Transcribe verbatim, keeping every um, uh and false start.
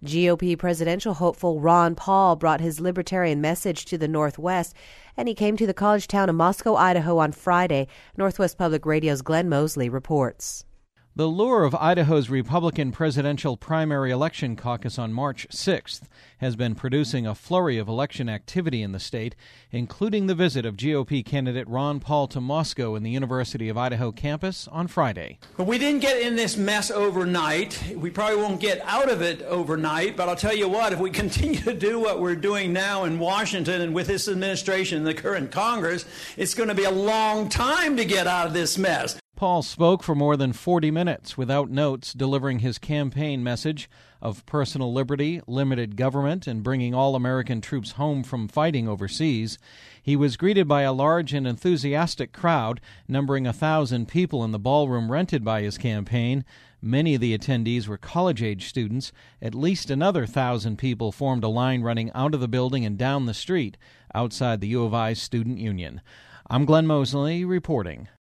G O P presidential hopeful Ron Paul brought his libertarian message to the Northwest, and he came to the college town of Moscow, Idaho on Friday. Northwest Public Radio's Glenn Mosley reports. The lure of Idaho's Republican presidential primary election caucus on March sixth has been producing a flurry of election activity in the state, including the visit of G O P candidate Ron Paul to Moscow in the University of Idaho campus on Friday. But we didn't get in this mess overnight. We probably won't get out of it overnight, but I'll tell you what, if we continue to do what we're doing now in Washington and with this administration and the current Congress, it's going to be a long time to get out of this mess. Paul spoke for more than forty minutes without notes, delivering his campaign message of personal liberty, limited government, and bringing all American troops home from fighting overseas. He was greeted by a large and enthusiastic crowd, numbering a thousand people in the ballroom rented by his campaign. Many of the attendees were college-age students. At least another thousand people formed a line running out of the building and down the street outside the U of I's Student Union. I'm Glenn Mosley reporting.